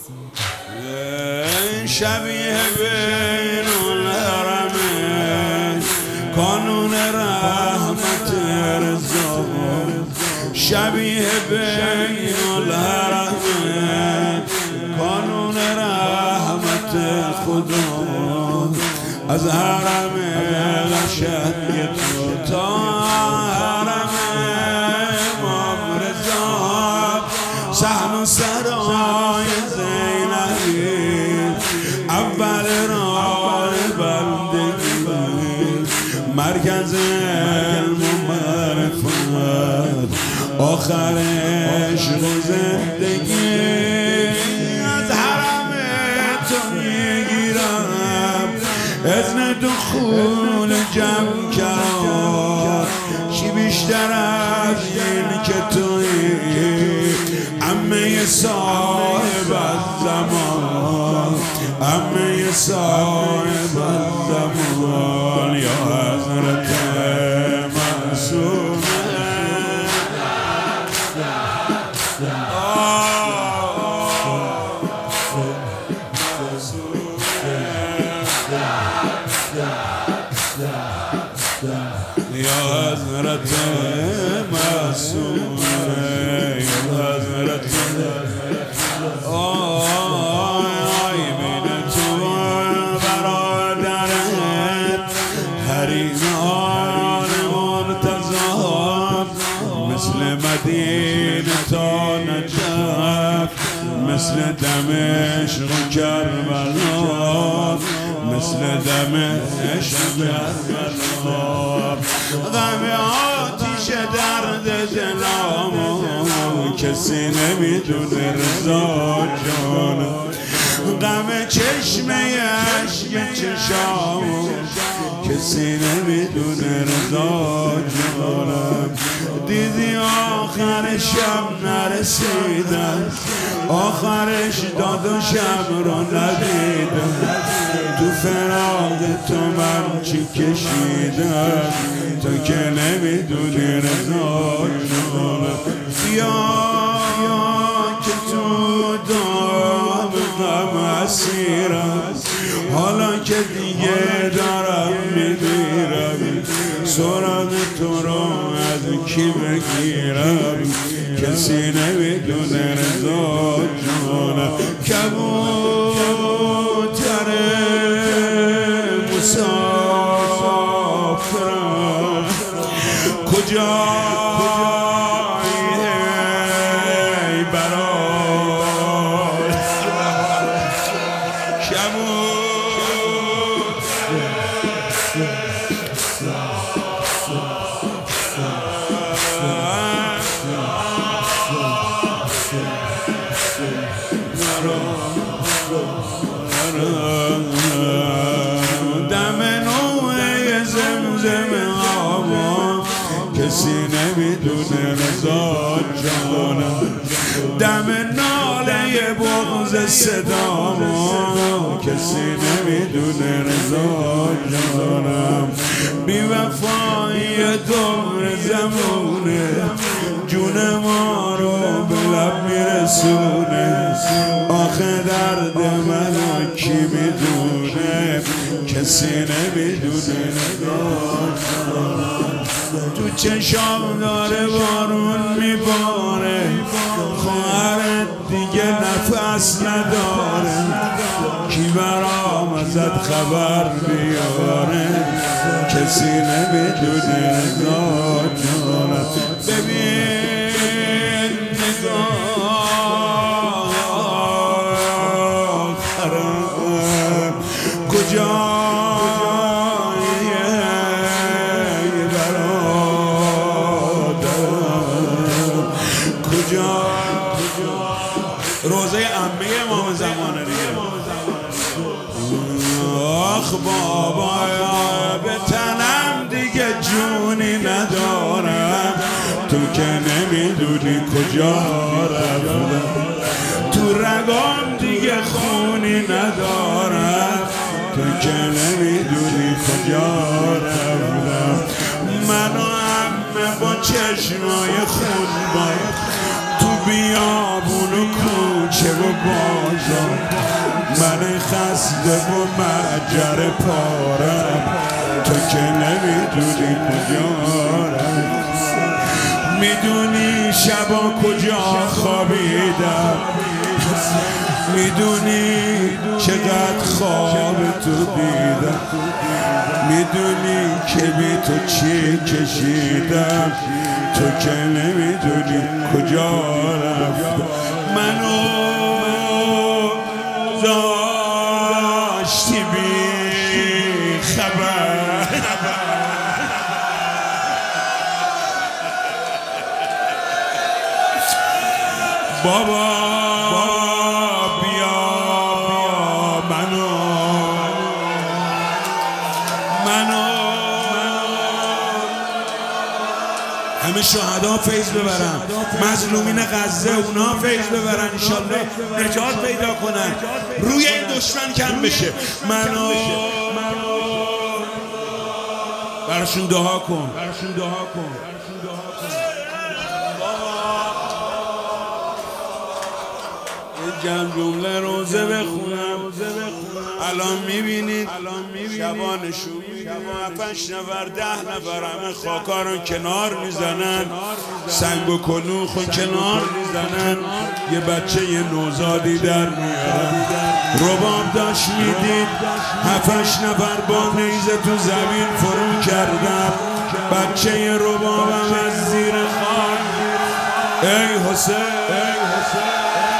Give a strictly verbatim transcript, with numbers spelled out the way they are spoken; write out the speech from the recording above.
شبیه بین الحرمین کانون رحمت رضا، شبیه بین الحرمین کانون رحمت خدا، از حرم قشنگ تو تا حرم امام رضا، صحن و سرای زینبی، اول راه بندگی، مرکز علم و معرفت، آخر عشق و زندگی. از حرم تو میگیرم اذن دخول جمع کرد، چی بیشتر از این که تویی عمه صاحب الزمان، عمه صاحب الزمان، یا حضرت معصومه. یا حضرت معصومه، یا حضرت آی بین تو برادرت حریم آل مرتضی، مثل مدینه تا نجف، مثل دمشق و کربلا، مثل دمشق و کربلا. غم آتیش درد دلامو کسی نمیدونه رضا جان، غم چشمه اشک چشامو کسی نمیدونه رضا جانم. دیدی آخرشم نرسیدم، آخرش داد و شب رو ندیدم، تو فراق تو من چی کشیدم، تو که نمیدونی رضا جانم. بیا که تو دام غم اسیرم، حالا که دیگه دارم میمیرم، سراغ تو رو از کی بگیرم، کسی نمیدونه رضا جانم. کبوتر مسافرم کجا دم نوع زمزم آبا کسی نمیدونه رضا جانم، دم ناله بغض صدامو کسی نمیدونه رضا جانم. بی وفایی دور زمونه جون ما رو به لب میرسونه، آخه درد منو کی میدونه، کسی نمیدونه رضا جانم. تو چشام داره بارون میباره، خواهرت دیگه نفس نداره، کی برام ازت خبر بیاره، کسی نمیدونه رضا جانم. ببین نگاه آخرم کجا روزه عمه امام زمانه دیگه. آخ بابا به تنم دیگه جونی ندارم، تو که نمیدونی کجا رفتم، تو رگام دیگه خونی ندارم، تو که نمیدونی کجا رفتم. من و عمه با چشمای خون باید تو بیابون و کوچه کوچه و بازار، من خسته و مجر پارم، تو که نمیدونی کجارم. میدونی شبا کجا خوابیدم، میدونی چقدر خواب تو دیدم، میدونی که بی تو چی کشیدم، تو که نمیدونی کجا رفتم. منو داشتی بی خبر، بابا بیا منو منو همه شهدا فیض ببرن، مظلومین غزه اونا فیض ببرن، انشالله نجات پیدا کنن، روی این دشمن کم بشه. منو براشون دعا کن، براشون دعا کن. جمع جمله روزه بخونم. الان میبینید شبانشون هفتش نفر ده نفر همه خاکارون کنار میزنن، سنگ و کلوخو کنار میزنن، یه بچه یه نوزادی در میارن. رباب داشت میدید هفتش نفر با نیزه تو زمین فرو کردن، بچه ربابم از زیر خاک ای حسین